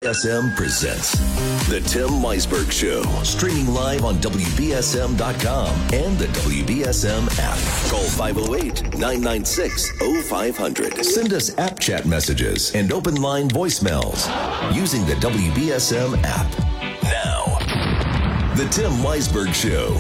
WBSM presents The Tim Weisberg Show, streaming live on WBSM.com and the WBSM app. Call 508-996-0500. Send us app chat messages and open line voicemails using the WBSM app. Now, The Tim Weisberg Show.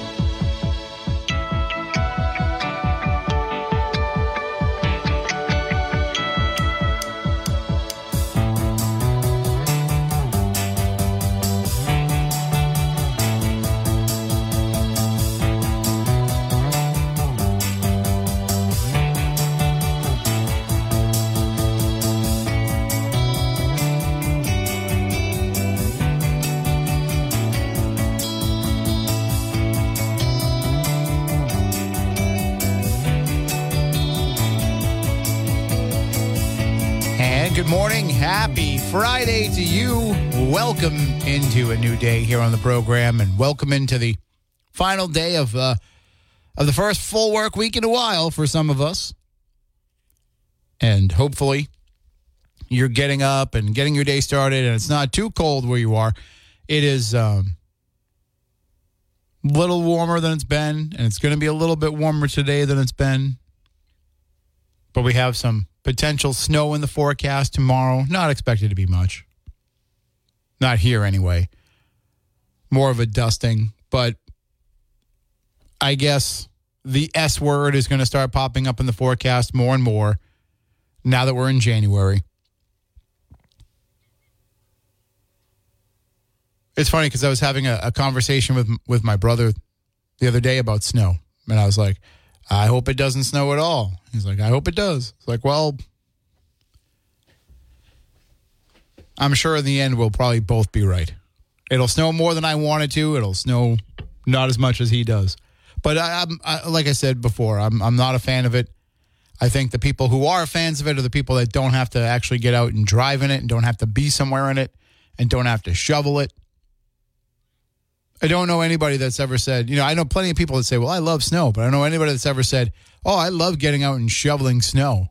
Good morning. Happy Friday to you. Welcome into a new day here on the program, and welcome into the final day of the first full work week in a while for some of us. And hopefully you're getting up and getting your day started, and it's not too cold where you are. It is a little warmer than it's been, and it's going to be a little bit warmer today than it's been. But we have some potential snow in the forecast tomorrow. Not expected to be much. Not here anyway. More of a dusting. But I guess the S word is going to start popping up in the forecast more and more now that we're in January. It's funny because I was having a conversation with my brother the other day about snow. And I was like, I hope it doesn't snow at all. He's like, I hope it does. It's like, well, I'm sure in the end we'll probably both be right. It'll snow more than I want it to. It'll snow not as much as he does. But like I said before, I'm not a fan of it. I think the people who are fans of it are the people that don't have to actually get out and drive in it and don't have to be somewhere in it and don't have to shovel it. I don't know anybody that's ever said, I know plenty of people that say, well, I love snow, but I don't know anybody that's ever said, oh, I love getting out and shoveling snow.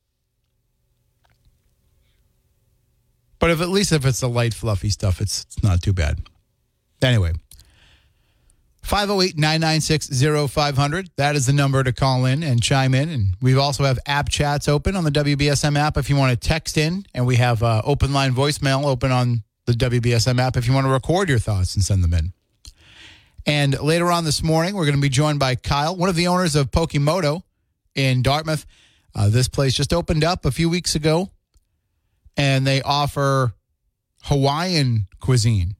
But at least if it's the light, fluffy stuff, it's not too bad. Anyway, 508-996-0500. That is the number to call in and chime in. And we also have app chats open on the WBSM app if you want to text in. And we have open line voicemail open on the WBSM app if you want to record your thoughts and send them in. And later on this morning, we're going to be joined by Kyle, one of the owners of Pokemoto in Dartmouth. This place just opened up a few weeks ago, and they offer Hawaiian cuisine.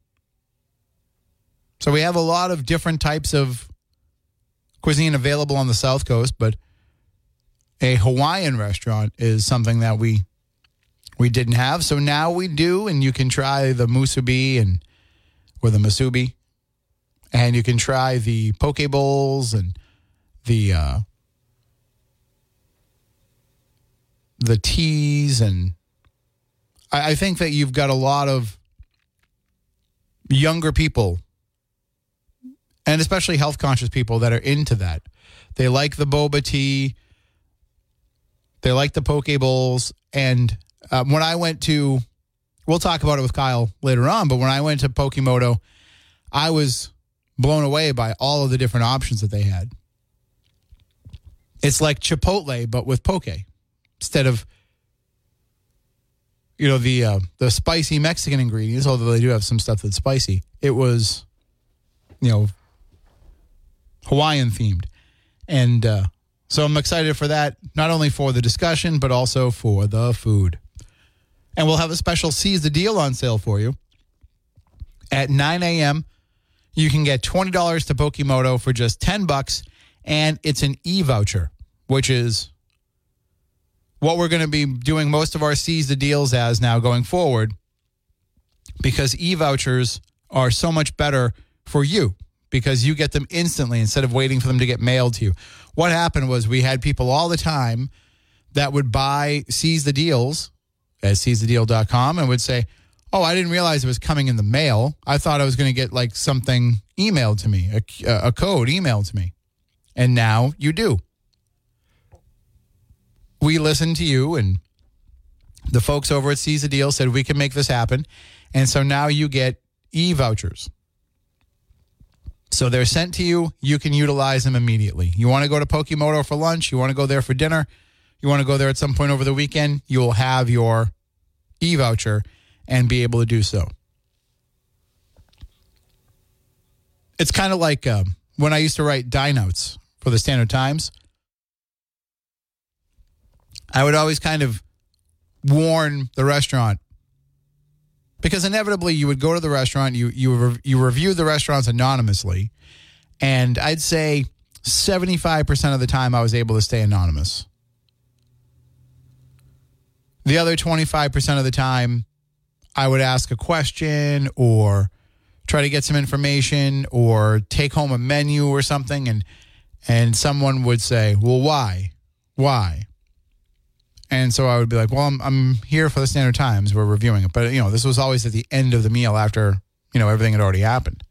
So we have a lot of different types of cuisine available on the South Coast, but a Hawaiian restaurant is something that we didn't have. So now we do, and you can try the musubi or the masubi. And you can try the poke bowls and the teas. And I think that you've got a lot of younger people, and especially health-conscious people, that are into that. They like the boba tea. They like the poke bowls. And when I went to, we'll talk about it with Kyle later on, but when I went to Pokemoto, I was blown away by all of the different options that they had. It's like Chipotle, but with poke. Instead of, the spicy Mexican ingredients, although they do have some stuff that's spicy, it was, Hawaiian themed. And so I'm excited for that, not only for the discussion, but also for the food. And we'll have a special Seize the Deal on sale for you. At 9 a.m., you can get $20 to Pokemoto for just $10, and it's an e-voucher, which is what we're going to be doing most of our Seize the Deals as now going forward, because e-vouchers are so much better for you because you get them instantly instead of waiting for them to get mailed to you. What happened was we had people all the time that would buy Seize the Deals at seizethedeal.com and would say, oh, I didn't realize it was coming in the mail. I thought I was going to get like something emailed to me, a code emailed to me. And now you do. We listen to you, and The folks over at Seize the Deal said we can make this happen. And so now you get e-vouchers. So they're sent to you. You can utilize them immediately. You want to go to Pokemoto for lunch. You want to go there for dinner. You want to go there at some point over the weekend. You will have your e-voucher and be able to do so. It's kind of like when I used to write die notes for the Standard Times. I would always kind of warn the restaurant, because inevitably you would go to the restaurant, you review the restaurants anonymously, and I'd say 75% of the time I was able to stay anonymous. The other 25% of the time, I would ask a question or try to get some information or take home a menu or something, and someone would say, well, why? Why? And so I would be like, well, I'm here for the Standard Times. We're reviewing it. But, this was always at the end of the meal after, everything had already happened.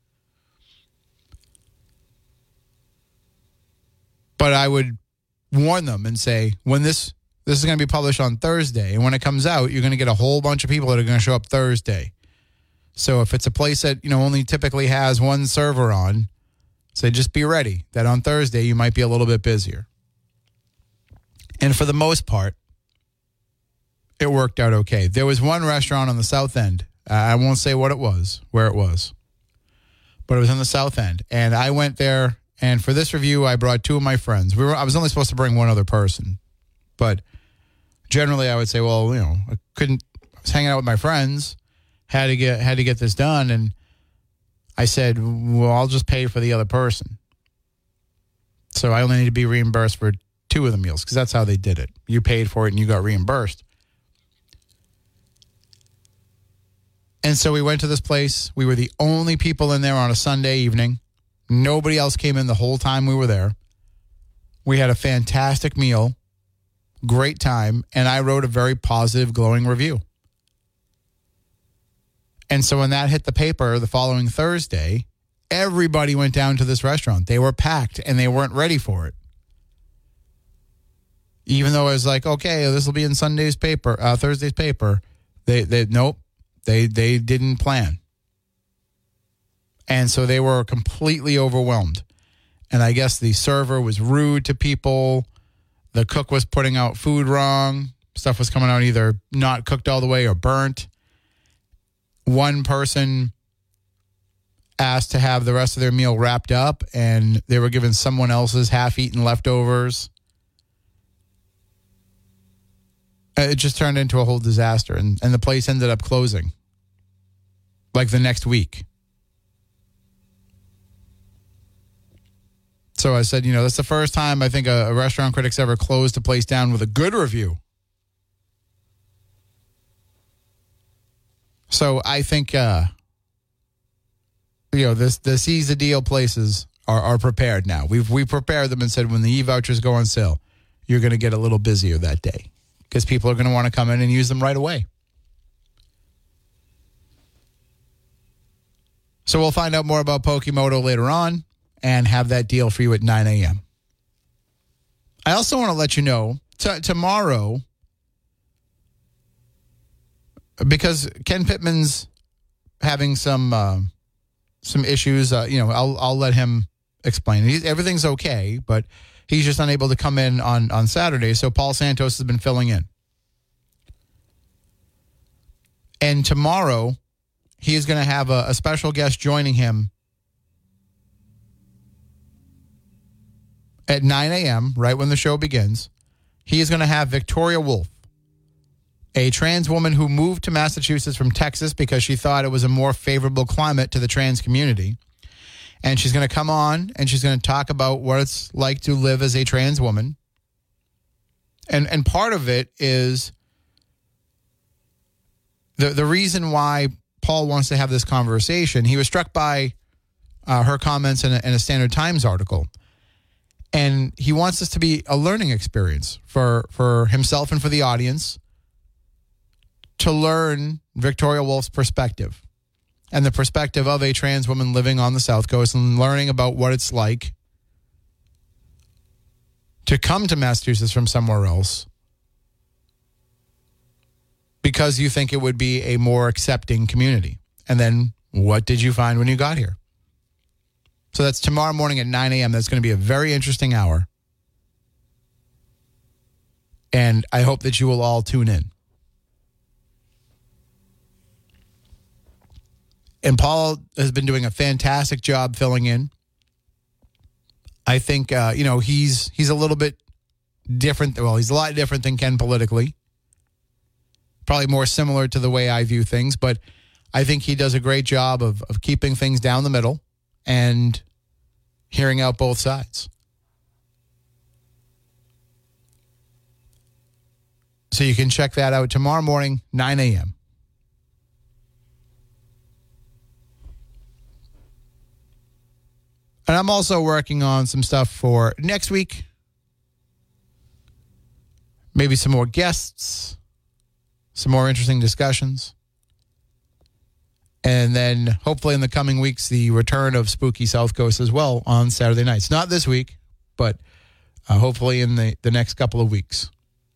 But I would warn them and say, when this is going to be published on Thursday, and when it comes out, you're going to get a whole bunch of people that are going to show up Thursday. So if it's a place that, only typically has one server on, say just be ready that on Thursday you might be a little bit busier. And for the most part, it worked out okay. There was one restaurant on the South End. I won't say where it was, but it was on the South End. And I went there, and for this review, I brought two of my friends. I was only supposed to bring one other person. But generally, I would say, well, I was hanging out with my friends, had to get this done. And I said, well, I'll just pay for the other person. So I only need to be reimbursed for two of the meals, because that's how they did it. You paid for it and you got reimbursed. And so we went to this place. We were the only people in there on a Sunday evening. Nobody else came in the whole time we were there. We had a fantastic meal, great time, and I wrote a very positive, glowing review. And so when that hit the paper the following Thursday, everybody went down to this restaurant. They were packed and they weren't ready for it. Even though I was like, okay, this will be in Thursday's paper. Nope, they didn't plan. And so they were completely overwhelmed. And I guess the server was rude to people. The cook was putting out food wrong. Stuff was coming out either not cooked all the way or burnt. One person asked to have the rest of their meal wrapped up, and they were given someone else's half-eaten leftovers. It just turned into a whole disaster, and the place ended up closing, like the next week. So I said, that's the first time I think a restaurant critic's ever closed a place down with a good review. So I think, the Seize the Deal places are prepared now. We've prepared them and said when the e-vouchers go on sale, you're going to get a little busier that day, because people are going to want to come in and use them right away. So we'll find out more about Pokemoto later on and have that deal for you at 9 a.m. I also want to let you know, tomorrow, because Ken Pittman's having some issues, I'll let him explain. Everything's okay, but he's just unable to come in on Saturday, so Paul Santos has been filling in. And tomorrow, he is going to have a special guest joining him at 9 a.m., right when the show begins. He is going to have Victoria Wolf, a trans woman who moved to Massachusetts from Texas because she thought it was a more favorable climate to the trans community. And she's going to come on and she's going to talk about what it's like to live as a trans woman. And part of it is the reason why Paul wants to have this conversation. He was struck by her comments in a Standard Times article. And he wants this to be a learning experience for himself and for the audience to learn Victoria Wolf's perspective and the perspective of a trans woman living on the South Coast and learning about what it's like to come to Massachusetts from somewhere else because you think it would be a more accepting community. And then what did you find when you got here? So that's tomorrow morning at 9 a.m. That's going to be a very interesting hour. And I hope that you will all tune in. And Paul has been doing a fantastic job filling in. I think, he's a little bit different. Well, he's a lot different than Ken politically. Probably more similar to the way I view things. But I think he does a great job of keeping things down the middle and hearing out both sides. So you can check that out tomorrow morning, 9 a.m. And I'm also working on some stuff for next week. Maybe some more guests, some more interesting discussions. And then hopefully in the coming weeks, the return of Spooky South Coast as well on Saturday nights. Not this week, but hopefully in the next couple of weeks.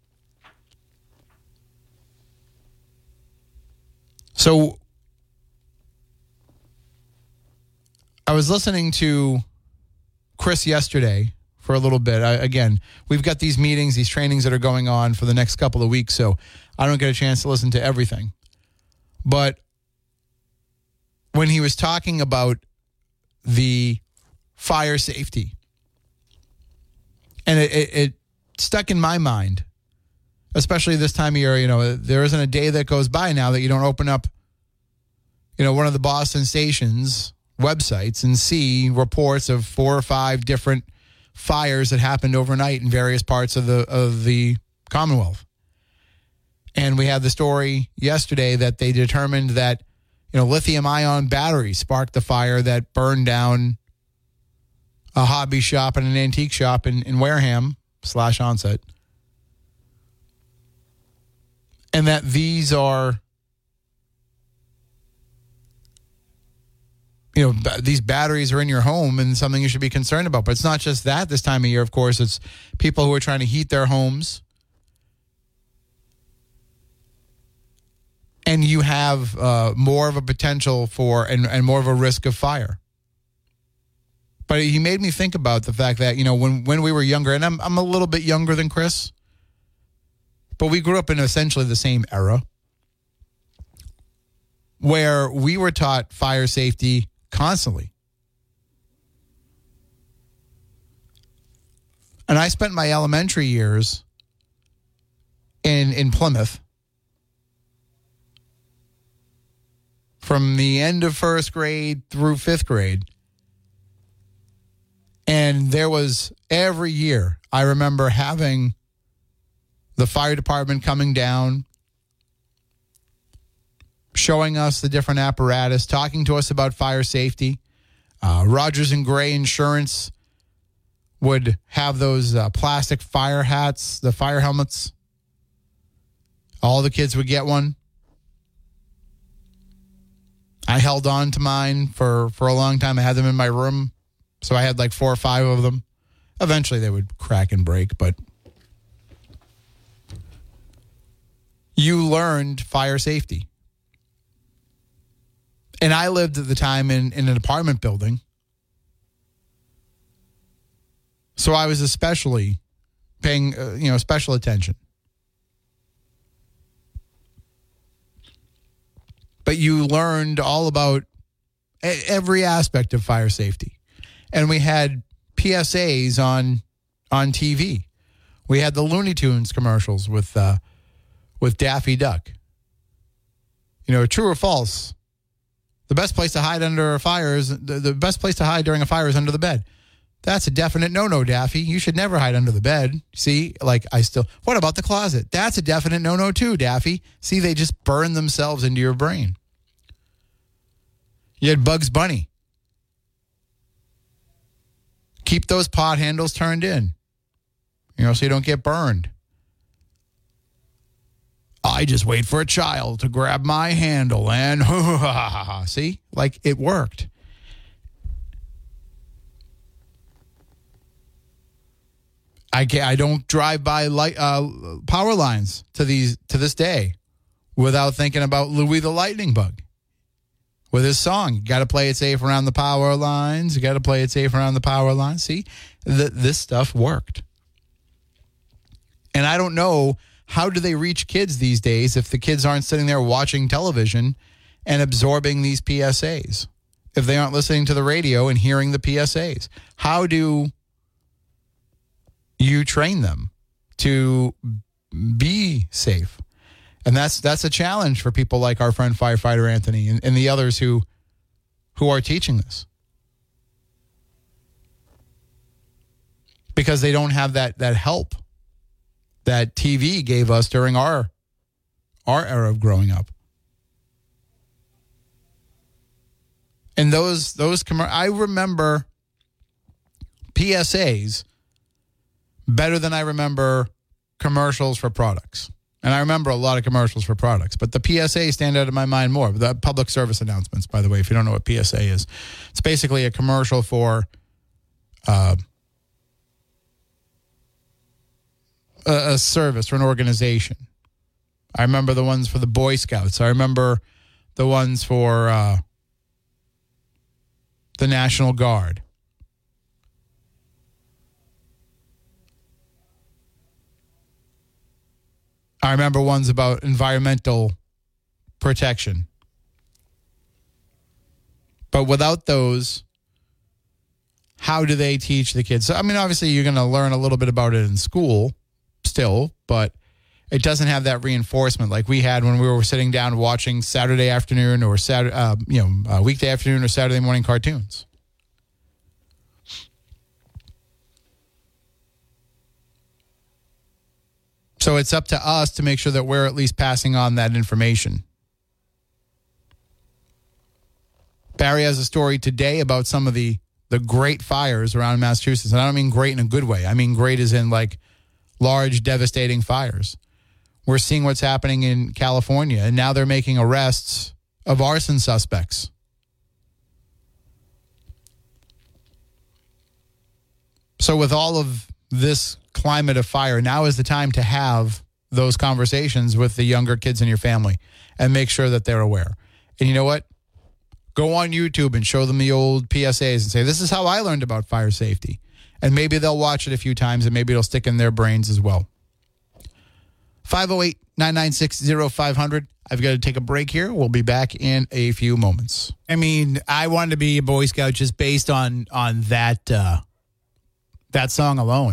So I was listening to Chris yesterday for a little bit. Again, we've got these meetings, these trainings that are going on for the next couple of weeks, so I don't get a chance to listen to everything. But when he was talking about the fire safety, and it stuck in my mind, especially this time of year, there isn't a day that goes by now that you don't open up, one of the Boston stations websites and see reports of 4 or 5 different fires that happened overnight in various parts of the Commonwealth. And we had the story yesterday that they determined that, lithium-ion batteries sparked the fire that burned down a hobby shop and an antique shop in Wareham /Onset. And that these are, these batteries are in your home and something you should be concerned about. But it's not just that this time of year, of course. It's people who are trying to heat their homes. And you have more of a potential for and more of a risk of fire. But he made me think about the fact that, when we were younger, and I'm a little bit younger than Chris, but we grew up in essentially the same era where we were taught fire safety constantly. And I spent my elementary years in Plymouth. From the end of first grade through fifth grade. And there was every year, I remember having the fire department coming down, showing us the different apparatus, talking to us about fire safety. Rogers and Gray Insurance would have those plastic fire hats, the fire helmets. All the kids would get one. I held on to mine for a long time. I had them in my room, so I had like 4 or 5 of them. Eventually they would crack and break, but you learned fire safety. And I lived at the time in an apartment building. So I was especially paying, special attention. But you learned all about every aspect of fire safety. And we had PSAs on TV. We had the Looney Tunes commercials with Daffy Duck. True or false? The best place to hide under a fire is the best place to hide during a fire is under the bed. That's a definite no-no, Daffy. You should never hide under the bed. See, what about the closet? That's a definite no-no too, Daffy. See, they just burn themselves into your brain. You had Bugs Bunny. Keep those pot handles turned in, so you don't get burned. I just wait for a child to grab my handle and see, it worked. I don't drive by power lines to this day without thinking about Louis the Lightning Bug with his song. You got to play it safe around the power lines. You got to play it safe around the power lines. See, this stuff worked. And I don't know, how do they reach kids these days if the kids aren't sitting there watching television and absorbing these PSAs? If they aren't listening to the radio and hearing the PSAs? How do you train them to be safe? And that's a challenge for people like our friend Firefighter Anthony and the others who are teaching this. Because they don't have that help that TV gave us during our era of growing up. And I remember PSAs better than I remember commercials for products. And I remember a lot of commercials for products, but the PSA stand out in my mind more. The public service announcements, by the way, if you don't know what PSA is, it's basically a commercial for a service or an organization. I remember the ones for the Boy Scouts. I remember the ones for the National Guard. I remember ones about environmental protection. But without those, how do they teach the kids? So, I mean, obviously, you're going to learn a little bit about it in school still, but it doesn't have that reinforcement like we had when we were sitting down watching Saturday afternoon or weekday afternoon or Saturday morning cartoons. So it's up to us to make sure that we're at least passing on that information. Barry has a story today about some of the great fires around Massachusetts. And I don't mean great in a good way. I mean great as in like large, devastating fires. We're seeing what's happening in California, and now they're making arrests of arson suspects. So with all of this climate of fire, now is the time to have those conversations with the younger kids in your family and make sure that they're aware. And you know what? Go on YouTube and show them the old PSAs and say, this is how I learned about fire safety. And maybe they'll watch it a few times and maybe it'll stick in their brains as well. 508-996-0500. I've got to take a break here. We'll be back in a few moments. I mean, I wanted to be a Boy Scout just based on that song alone.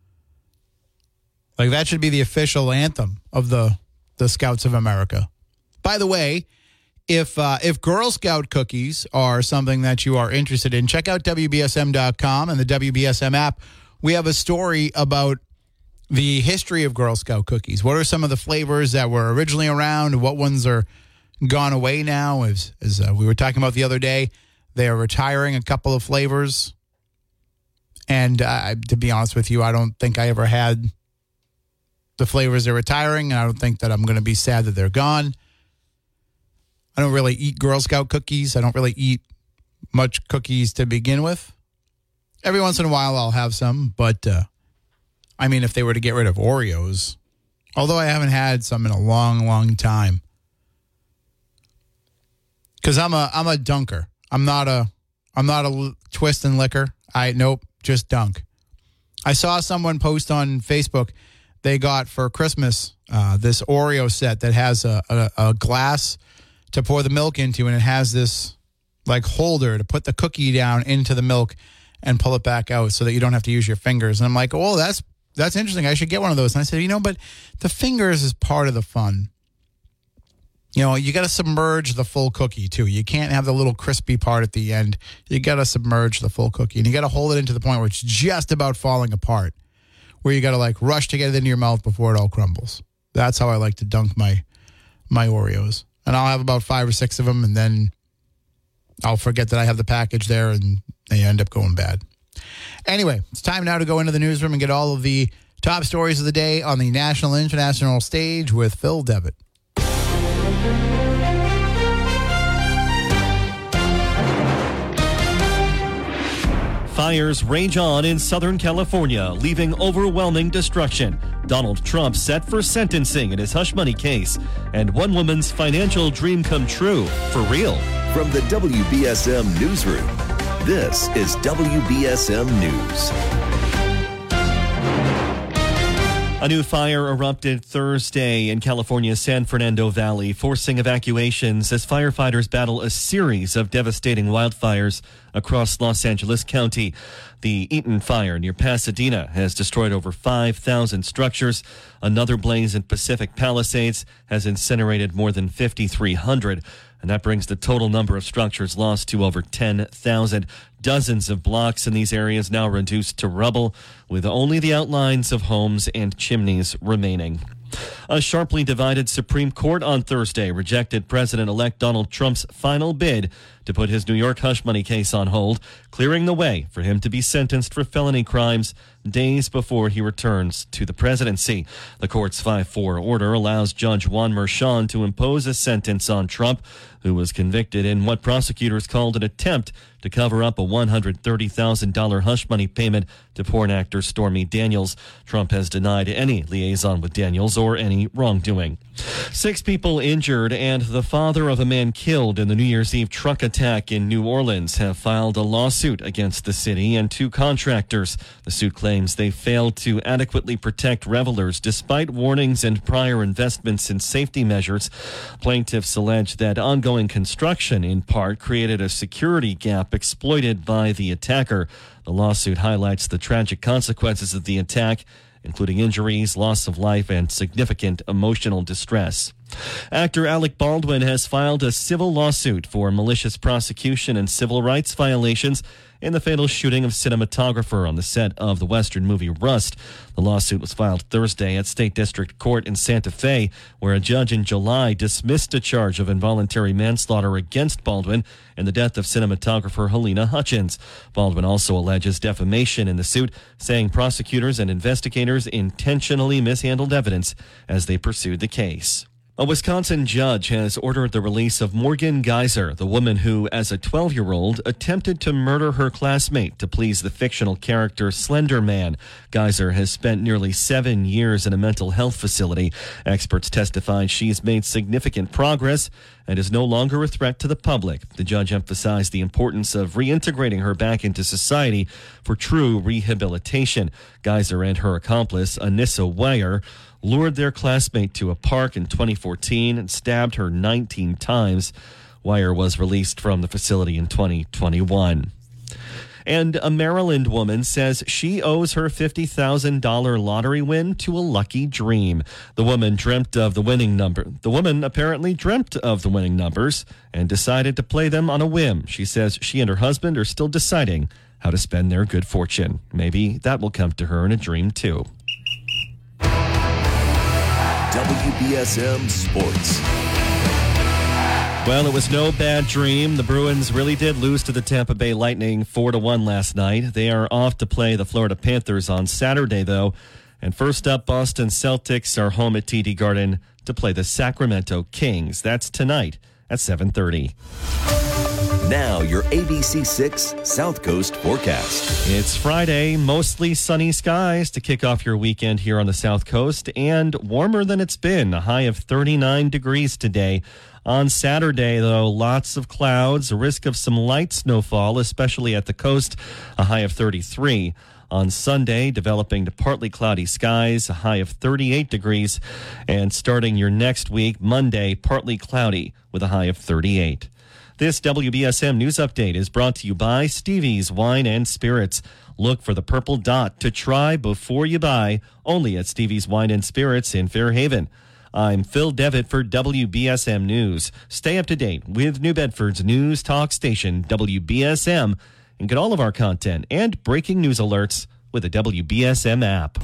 Like, that should be the official anthem of the Scouts of America. By the way, if Girl Scout cookies are something that you are interested in, check out WBSM.com and the WBSM app. We have a story about the history of Girl Scout cookies. What are some of the flavors that were originally around? What ones are gone away now? As we were talking about the other day, they are retiring a couple of flavors. And to be honest with you, I don't think I ever had the flavors they're retiring, and I don't think that I'm going to be sad that they're gone. I don't really eat Girl Scout cookies. I don't really eat much cookies to begin with. Every once in a while I'll have some, but I mean, if they were to get rid of Oreos, although I haven't had some in a long, long time, because I'm a dunker. I'm not a twist and liquor. Just dunk. I saw someone post on Facebook. They got for Christmas this Oreo set that has a glass to pour the milk into, and it has this like holder to put the cookie down into the milk and pull it back out so that you don't have to use your fingers. And I'm like, oh, that's interesting. I should get one of those. And I said, but the fingers is part of the fun. You got to submerge the full cookie too. You can't have the little crispy part at the end. You got to submerge the full cookie, and you got to hold it into the point where it's just about falling apart, where you got to like rush to get it into your mouth before it all crumbles. That's how I like to dunk my Oreos. And I'll have about 5 or 6 of them, and then I'll forget that I have the package there, and they end up going bad. Anyway, it's time now to go into the newsroom and get all of the top stories of the day on the national and international stage with Phil Devitt. Fires rage on in Southern California, leaving overwhelming destruction. Donald Trump set for sentencing in his hush money case. And one woman's financial dream come true, for real. From the WBSM Newsroom, this is WBSM News. A new fire erupted Thursday in California's San Fernando Valley, forcing evacuations as firefighters battle a series of devastating wildfires across Los Angeles County. The Eaton fire near Pasadena has destroyed over 5,000 structures. Another blaze in Pacific Palisades has incinerated more than 5,300. And that brings the total number of structures lost to over 10,000. Dozens of blocks in these areas now reduced to rubble, with only the outlines of homes and chimneys remaining. A sharply divided Supreme Court on Thursday rejected President-elect Donald Trump's final bid to put his New York hush money case on hold, clearing the way for him to be sentenced for felony crimes days before he returns to the presidency. The court's 5-4 order allows Judge Juan Merchan to impose a sentence on Trump, who was convicted in what prosecutors called an attempt to cover up a $130,000 hush money payment to porn actor Stormy Daniels. Trump has denied any liaison with Daniels or any wrongdoing. 6 people injured and the father of a man killed in the New Year's Eve truck attack in New Orleans have filed a lawsuit against the city and 2 contractors. The suit claims they failed to adequately protect revelers despite warnings and prior investments in safety measures. Plaintiffs allege that ongoing construction in part created a security gap exploited by the attacker. The lawsuit highlights the tragic consequences of the attack, including injuries, loss of life, and significant emotional distress. Actor Alec Baldwin has filed a civil lawsuit for malicious prosecution and civil rights violations in the fatal shooting of cinematographer on the set of the Western movie Rust. The lawsuit was filed Thursday at State District Court in Santa Fe, where a judge in July dismissed a charge of involuntary manslaughter against Baldwin in the death of cinematographer Helena Hutchins. Baldwin also alleges defamation in the suit, saying prosecutors and investigators intentionally mishandled evidence as they pursued the case. A Wisconsin judge has ordered the release of Morgan Geyser, the woman who, as a 12-year-old, attempted to murder her classmate to please the fictional character Slender Man. Geyser has spent nearly 7 years in a mental health facility. Experts testified she's made significant progress and is no longer a threat to the public. The judge emphasized the importance of reintegrating her back into society for true rehabilitation. Geyser and her accomplice, Anissa Weyer, lured their classmate to a park in 2014 and stabbed her 19 times. Weyer was released from the facility in 2021. And a Maryland woman says she owes her $50,000 lottery win to a lucky dream. The woman dreamt of the winning number. The woman apparently dreamt of the winning numbers and decided to play them on a whim. She says she and her husband are still deciding how to spend their good fortune. Maybe that will come to her in a dream too. WBSM Sports. Well, it was no bad dream. The Bruins really did lose to the Tampa Bay Lightning 4-1 last night. They are off to play the Florida Panthers on Saturday, though. And first up, Boston Celtics are home at TD Garden to play the Sacramento Kings. That's tonight at 7:30. Now, your ABC6 South Coast forecast. It's Friday, mostly sunny skies to kick off your weekend here on the South Coast, and warmer than it's been, a high of 39 degrees today. On Saturday, though, lots of clouds, a risk of some light snowfall, especially at the coast, a high of 33. On Sunday, developing to partly cloudy skies, a high of 38 degrees. And starting your next week, Monday, partly cloudy with a high of 38. This WBSM News Update is brought to you by Stevie's Wine and Spirits. Look for the purple dot to try before you buy, only at Stevie's Wine and Spirits in Fairhaven. I'm Phil Devitt for WBSM News. Stay up to date with New Bedford's news talk station, WBSM, and get all of our content and breaking news alerts with the WBSM app.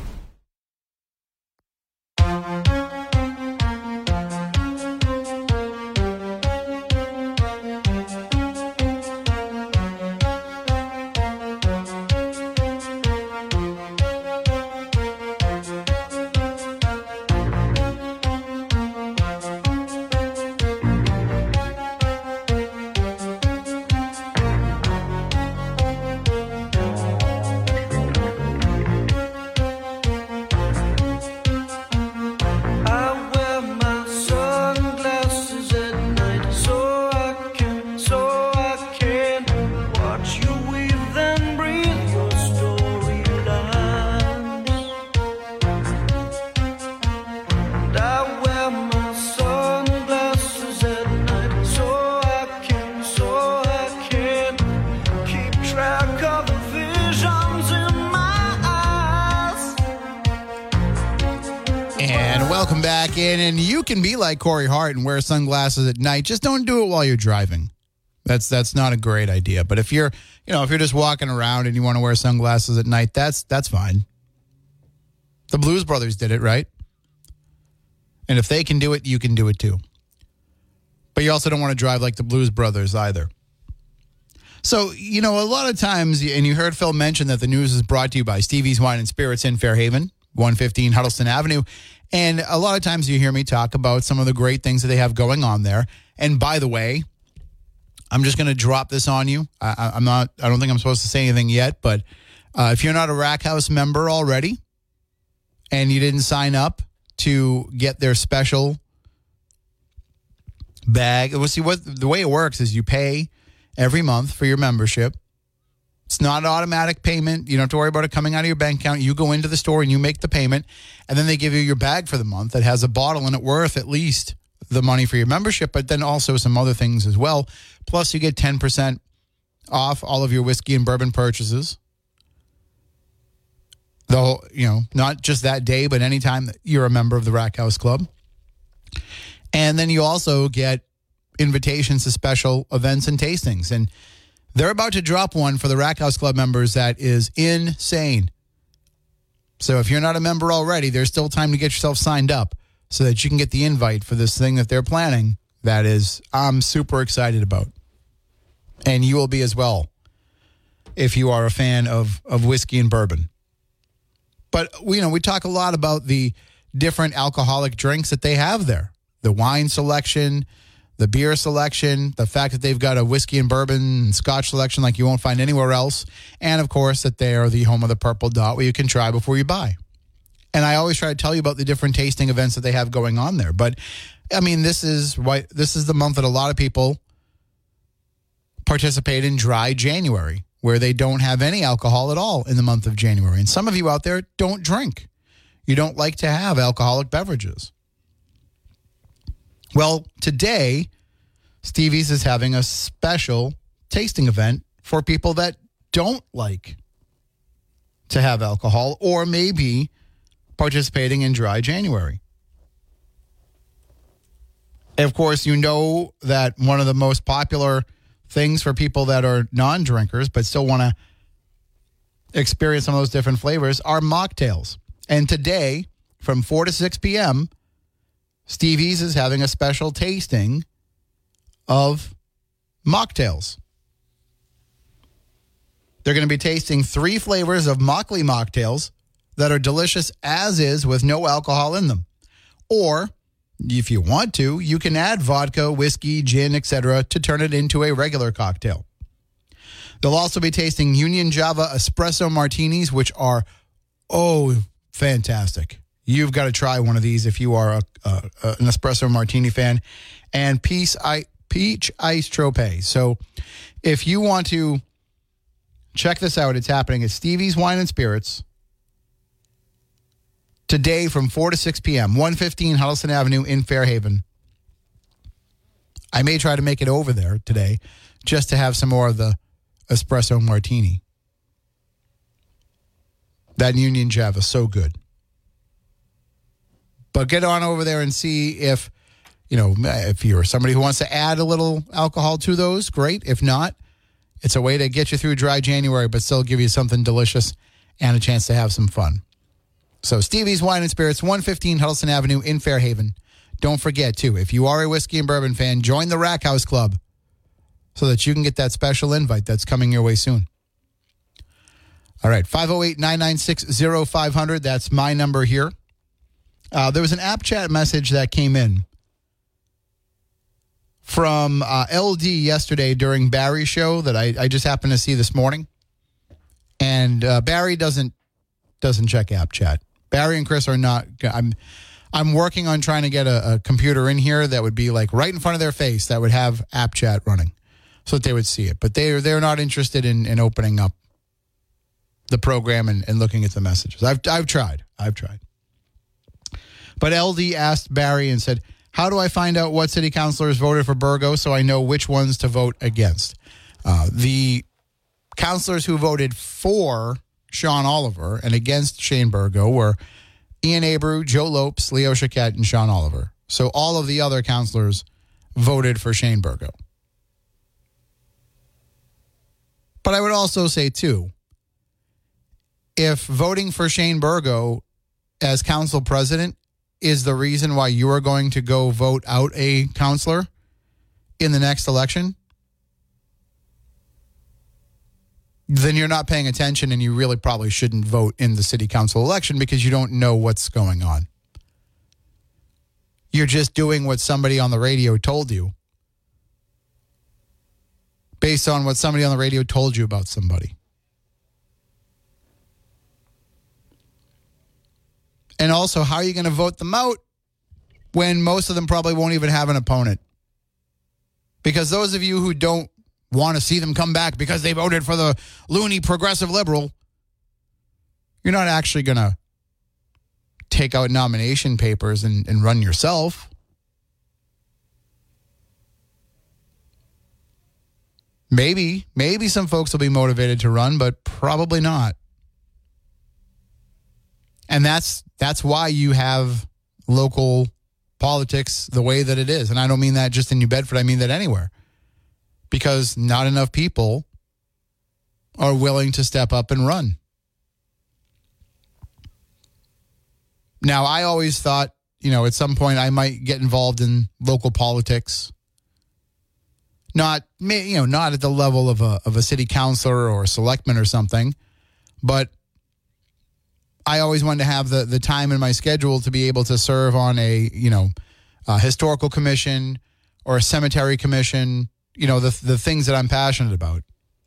Welcome back in, and you can be like Corey Hart and wear sunglasses at night. Just don't do it while you're driving. That's not a great idea. But if you're just walking around and you want to wear sunglasses at night, that's fine. The Blues Brothers did it, right? And if they can do it, you can do it too. But you also don't want to drive like the Blues Brothers either. So, a lot of times, and you heard Phil mention that the news is brought to you by Stevie's Wine and Spirits in Fairhaven, 115 Huddleston Avenue. And a lot of times you hear me talk about some of the great things that they have going on there. And by the way, I'm just going to drop this on you. I don't think I'm supposed to say anything yet, but if you're not a Rack House member already and you didn't sign up to get their special bag, the way it works is you pay every month for your membership. It's not an automatic payment. You don't have to worry about it coming out of your bank account. You go into the store and you make the payment, and then they give you your bag for the month that has a bottle in it worth at least the money for your membership, but then also some other things as well. Plus, you get 10% off all of your whiskey and bourbon purchases. Not just that day, but anytime that you're a member of the Rack House Club. And then you also get invitations to special events and tastings. And they're about to drop one for the Rack House Club members that is insane. So if you're not a member already, there's still time to get yourself signed up so that you can get the invite for this thing that they're planning that is I'm super excited about. And you will be as well if you are a fan of whiskey and bourbon. But we talk a lot about the different alcoholic drinks that they have there. The wine selection, the beer selection, the fact that they've got a whiskey and bourbon and scotch selection like you won't find anywhere else. And, of course, that they are the home of the Purple Dot where you can try before you buy. And I always try to tell you about the different tasting events that they have going on there. But, this is the month that a lot of people participate in Dry January, where they don't have any alcohol at all in the month of January. And some of you out there don't drink. You don't like to have alcoholic beverages. Well, today, Stevie's is having a special tasting event for people that don't like to have alcohol or maybe participating in Dry January. And of course, you know that one of the most popular things for people that are non-drinkers but still want to experience some of those different flavors are mocktails. And today, from 4 to 6 p.m., Stevie's is having a special tasting of mocktails. They're going to be tasting 3 flavors of Mockley mocktails that are delicious as is with no alcohol in them. Or, if you want to, you can add vodka, whiskey, gin, etc. to turn it into a regular cocktail. They'll also be tasting Union Java espresso martinis, which are, fantastic. You've got to try one of these if you are an espresso martini fan. And peach ice trope. So if you want to check this out, it's happening at Stevie's Wine and Spirits today from 4 to 6 p.m., 115 Huddleston Avenue in Fairhaven. I may try to make it over there today just to have some more of the espresso martini. That Union Java is so good. But get on over there and see if you're somebody who wants to add a little alcohol to those, great. If not, it's a way to get you through Dry January, but still give you something delicious and a chance to have some fun. So Stevie's Wine and Spirits, 115 Huddleston Avenue in Fairhaven. Don't forget, too, if you are a whiskey and bourbon fan, join the Rack House Club so that you can get that special invite that's coming your way soon. All right, 508-996-0500. That's my number here. There was an app chat message that came in from LD yesterday during Barry's show that I just happened to see this morning. And Barry doesn't check app chat. Barry and Chris are not. I'm working on trying to get a computer in here that would be like right in front of their face that would have app chat running so that they would see it. But they're not interested in opening up the program and looking at the messages. I've tried. But LD asked Barry and said, how do I find out what city councilors voted for Burgo so I know which ones to vote against? The councilors who voted for Sean Oliver and against Shane Burgo were Ian Abreu, Joe Lopes, Leo Chiquette, and Sean Oliver. So all of the other councilors voted for Shane Burgo. But I would also say, too, if voting for Shane Burgo as council president is the reason why you are going to go vote out a councilor in the next election, then you're not paying attention, and you really probably shouldn't vote in the city council election because you don't know what's going on. You're just doing what somebody on the radio told you, based on what somebody on the radio told you about somebody. And also, how are you going to vote them out when most of them probably won't even have an opponent? Because those of you who don't want to see them come back because they voted for the loony progressive liberal, you're not actually going to take out nomination papers and run yourself. Maybe some folks will be motivated to run, but probably not. And that's why you have local politics the way that it is. And I don't mean that just in New Bedford. I mean that anywhere. Because not enough people are willing to step up and run. Now, I always thought, at some point I might get involved in local politics. Not at the level of a city councilor or a selectman or something, but I always wanted to have the time in my schedule to be able to serve on a historical commission or a cemetery commission, the things that I'm passionate about.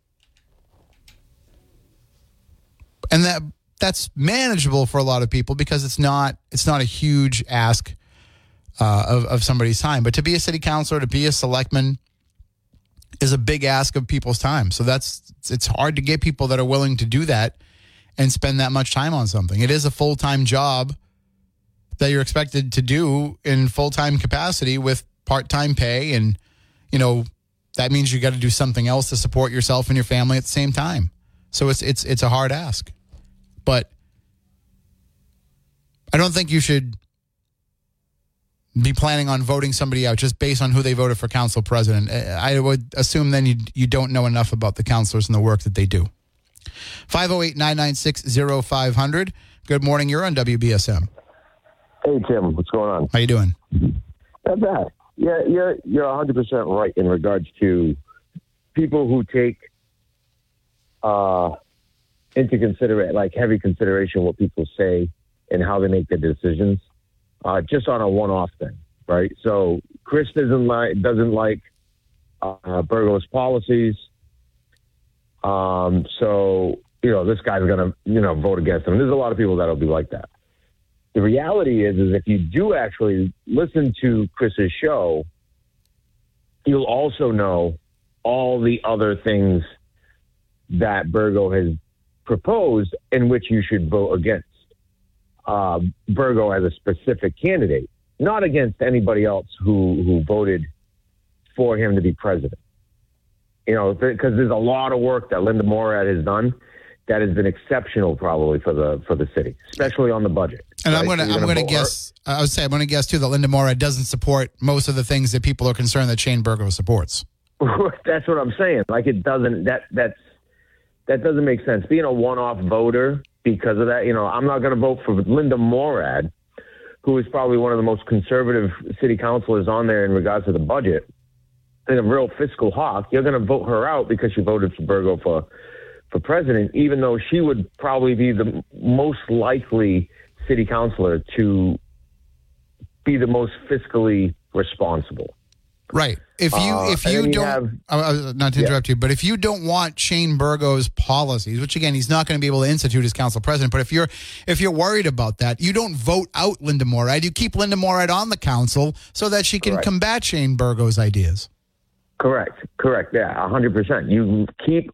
And that's manageable for a lot of people because it's not a huge ask of somebody's time. But to be a city councilor, to be a selectman is a big ask of people's time. So it's hard to get people that are willing to do that and spend that much time on something. It is a full-time job that you're expected to do in full-time capacity with part-time pay. And, that means you got to do something else to support yourself and your family at the same time. So it's a hard ask. But I don't think you should be planning on voting somebody out just based on who they voted for council president. I would assume then you don't know enough about the councilors and the work that they do. 508-996-0500. Good morning. You're on WBSM. Hey, Tim. What's going on? How you doing? Not bad. Yeah, you're 100% right in regards to people who take into heavy consideration what people say and how they make their decisions, just on a one-off thing, right? So Chris doesn't like Burgo's policies. So this guy's gonna vote against him. There's a lot of people that'll be like that. The reality is if you do actually listen to Chris's show, you'll also know all the other things that Burgo has proposed in which you should vote against. Burgo as a specific candidate, not against anybody else who voted for him to be president. Because there's a lot of work that Linda Morad has done that has been exceptional, probably for the city, especially on the budget. And right? I'm going to guess. I would say I'm going to guess too that Linda Morad doesn't support most of the things that people are concerned that Shane Burgo supports. That's what I'm saying. Like it doesn't. That doesn't make sense. Being a one-off voter because of that. I'm not going to vote for Linda Morad, who is probably one of the most conservative city councilors on there in regards to the budget. And a real fiscal hawk. You're going to vote her out because she voted for Burgo for president, even though she would probably be the most likely city councilor to be the most fiscally responsible. Right. If you don't, not to interrupt you, but if you don't want Shane Burgo's policies, which again, he's not going to be able to institute as council president, but if you're worried about that, you don't vote out Linda Morad. You keep Linda Morad on the council so that she can combat Shane Burgo's ideas. Correct. Yeah, 100%. You keep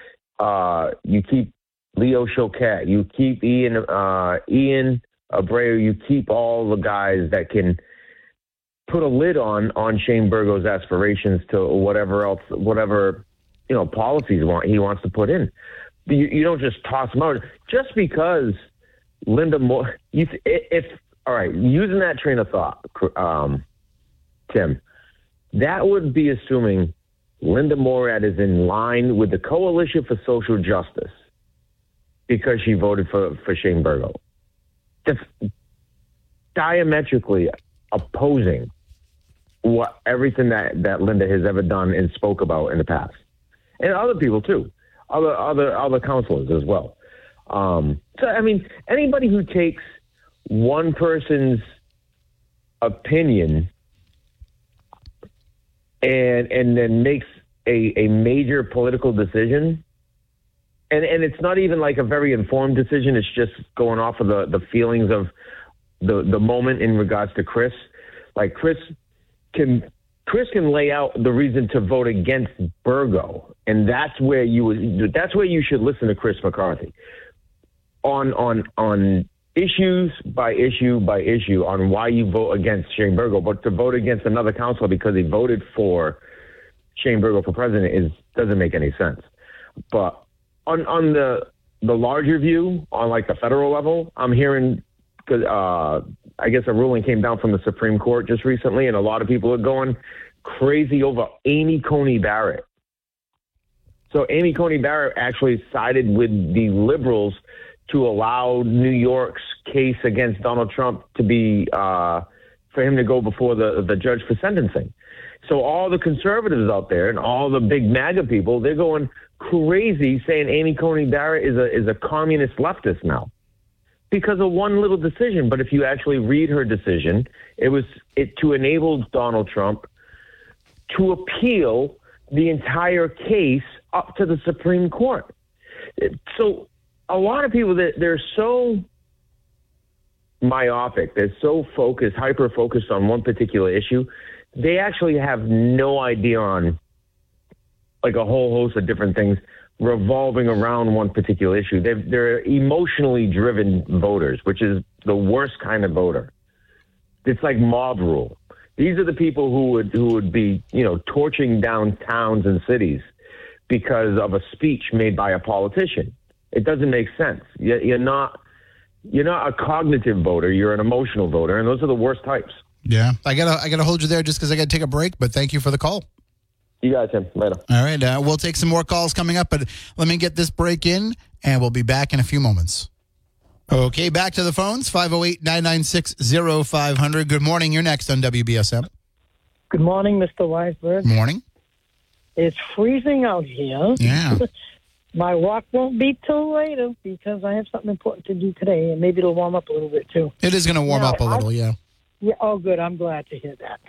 Leo Chiquette, you keep Ian Abreu, you keep all the guys that can put a lid on Shane Burgo's aspirations to whatever policies he wants to put in. You don't just toss them out just because Linda Moore, all right, using that train of thought, Tim, that would be assuming Linda Morad is in line with the Coalition for Social Justice because she voted for Shane Burgo. That's diametrically opposing everything that Linda has ever done and spoke about in the past, and other people too, other counselors as well. So I mean, anybody who takes one person's opinion and then makes a major political decision, and it's not even like a very informed decision. It's just going off of the feelings of the moment in regards to Chris. Like Chris can lay out the reason to vote against Burgo, and that's where you should listen to Chris McCarthy on issues by issue by issue on why you vote against Shane Burgo. But to vote against another counselor because he voted for Shane Burgo for president doesn't make any sense. But on the larger view, on like the federal level, I'm hearing, because I guess a ruling came down from the Supreme Court just recently, and a lot of people are going crazy over Amy Coney Barrett. So Amy Coney Barrett actually sided with the liberals to allow New York's case against Donald Trump to be for him to go before the judge for sentencing. So all the conservatives out there and all the big MAGA people, they're going crazy saying Amy Coney Barrett is a communist leftist now because of one little decision. But if you actually read her decision, it was to enable Donald Trump to appeal the entire case up to the Supreme Court. So a lot of people, they're so myopic, they're so focused, hyper-focused on one particular issue, they actually have no idea on like a whole host of different things revolving around one particular issue. They're emotionally driven voters, which is the worst kind of voter. It's like mob rule. These are the people who would be, torching down towns and cities because of a speech made by a politician. It doesn't make sense. You're not a cognitive voter. You're an emotional voter, and those are the worst types. Yeah, I gotta hold you there just because I gotta take a break. But thank you for the call. You guys, Tim. Later. All right, we'll take some more calls coming up, but let me get this break in, and we'll be back in a few moments. Okay, back to the phones, 508-996-0500. Good morning. You're next on WBSM. Good morning, Mr. Weisberg. Morning. It's freezing out here. Yeah. My walk won't be till later because I have something important to do today, and maybe it'll warm up a little bit, too. It is going to warm up a little, yeah. Yeah. Oh, good. I'm glad to hear that.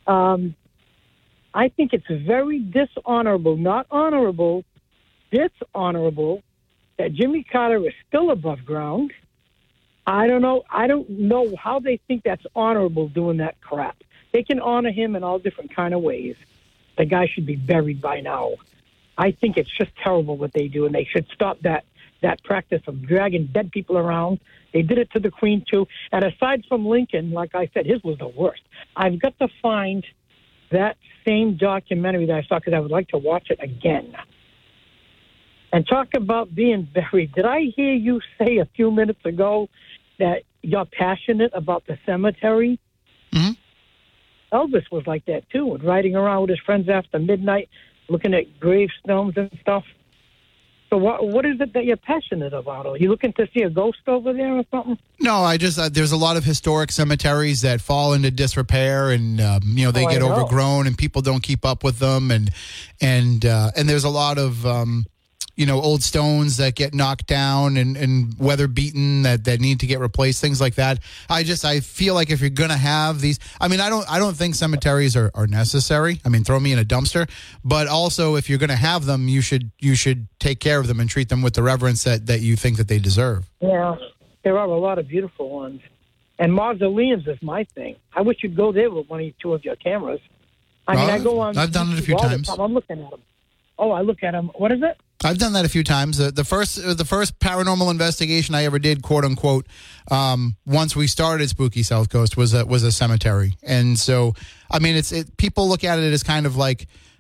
I think it's very dishonorable, not honorable, dishonorable, that Jimmy Carter is still above ground. I don't know how they think that's honorable doing that crap. They can honor him in all different kind of ways. The guy should be buried by now. I think it's just terrible what they do, and they should stop that practice of dragging dead people around. They did it to the Queen, too. And aside from Lincoln, like I said, his was the worst. I've got to find that same documentary that I saw because I would like to watch it again. And talk about being buried. Did I hear you say a few minutes ago that you're passionate about the cemetery? Mm-hmm. Elvis was like that, too, riding around with his friends after midnight, looking at gravestones and stuff. So what is it that you're passionate about? Are you looking to see a ghost over there or something? No, I just there's a lot of historic cemeteries that fall into disrepair, and they get overgrown, and people don't keep up with them, and there's a lot of old stones that get knocked down and weather beaten that need to get replaced, things like that. I feel like if you're going to have these, I don't think cemeteries are necessary. Throw me in a dumpster, but also if you're going to have them, you should take care of them and treat them with the reverence that you think that they deserve. Yeah, there are a lot of beautiful ones. And mausoleums is my thing. I wish you'd go there with two of your cameras. I go on. I've done it a few times. I'm looking at them. Oh, I look at them. What is it? I've done that a few times. The first paranormal investigation I ever did, quote unquote, once we started Spooky South Coast was a cemetery, and so people look at it as kind of like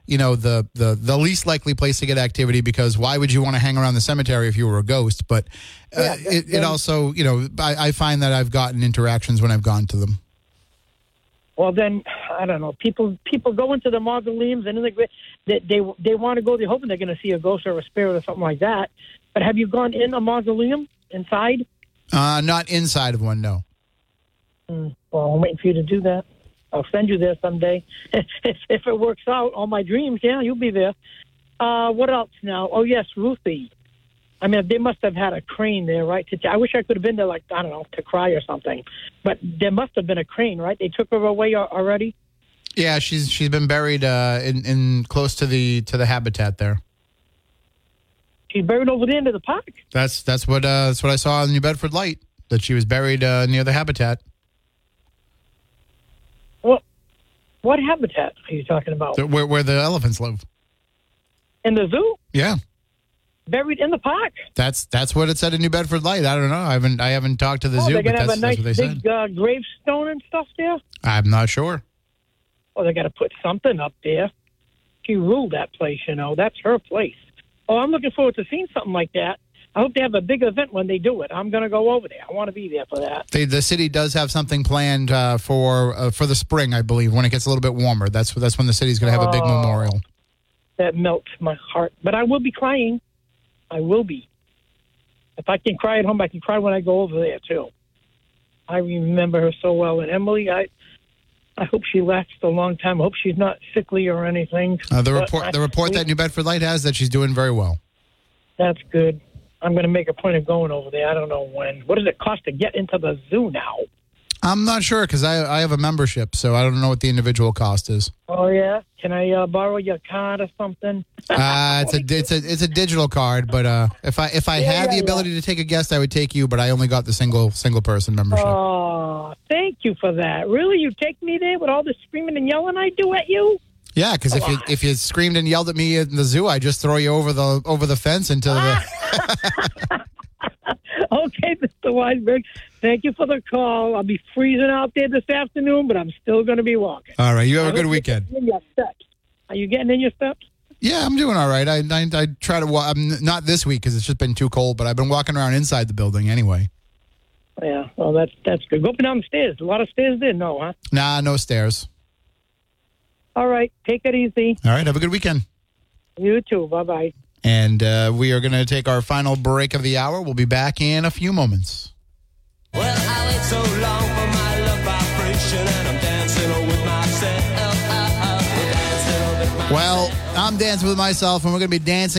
the least likely place to get activity, because why would you want to hang around the cemetery if you were a ghost? But it also, I find that I've gotten interactions when I've gone to them. Well, then, I don't know. People go into the mausoleums and they want to go. They're hoping they're going to see a ghost or a spirit or something like that. But have you gone in a mausoleum inside? Not inside of one, no. Well, I'm waiting for you to do that. I'll send you there someday. if it works out, all my dreams, yeah, you'll be there. What else now? Oh, yes, Ruthie. I mean, they must have had a crane there, right? I wish I could have been there, to cry or something. But there must have been a crane, right? They took her away already? Yeah, she's been buried in close to the habitat there. She's buried over the end of the park? That's what I saw in New Bedford Light, that she was buried near the habitat. What habitat are you talking about? Where the elephants live. In the zoo? Yeah. Buried in the park? That's what it said in New Bedford Light. I don't know. I haven't talked to the zoo, they're but gonna have a nice that's what they big said. Gravestone and stuff there? I'm not sure. Oh, they got to put something up there. She ruled that place, That's her place. Oh, I'm looking forward to seeing something like that. I hope they have a big event when they do it. I'm going to go over there. I want to be there for that. The city does have something planned for the spring, I believe, when it gets a little bit warmer. That's when the city's going to have a big memorial. That melts my heart. But I will be crying. I will be. If I can cry at home, I can cry when I go over there, too. I remember her so well. And Emily, I hope she lasts a long time. I hope she's not sickly or anything. The report that New Bedford Light has, that she's doing very well. That's good. I'm going to make a point of going over there. I don't know when. What does it cost to get into the zoo now? I'm not sure, because I have a membership, so I don't know what the individual cost is. Oh, yeah? Can I borrow your card or something? It's a digital card, but if I had the ability to take a guest, I would take you, but I only got the single person membership. Oh, thank you for that. Really? You take me there with all the screaming and yelling I do at you? Yeah, because if you screamed and yelled at me in the zoo, I just throw you over the fence into the. Okay, Mr. Weisberg. Thank you for the call. I'll be freezing out there this afternoon, but I'm still going to be walking. All right, you have a good weekend. Are you getting in your steps? Yeah, I'm doing all right. I try to walk. I'm not this week because it's just been too cold, but I've been walking around inside the building anyway. Yeah, well, that's good. Go up and down the stairs. A lot of stairs there? No, huh? Nah, no stairs. All right, take it easy. All right, have a good weekend. You too. Bye-bye. And we are going to take our final break of the hour. We'll be back in a few moments. Well, I wait so long for my love vibration, and I'm dancing with myself. Well, I'm dancing with myself, and we're going to be dancing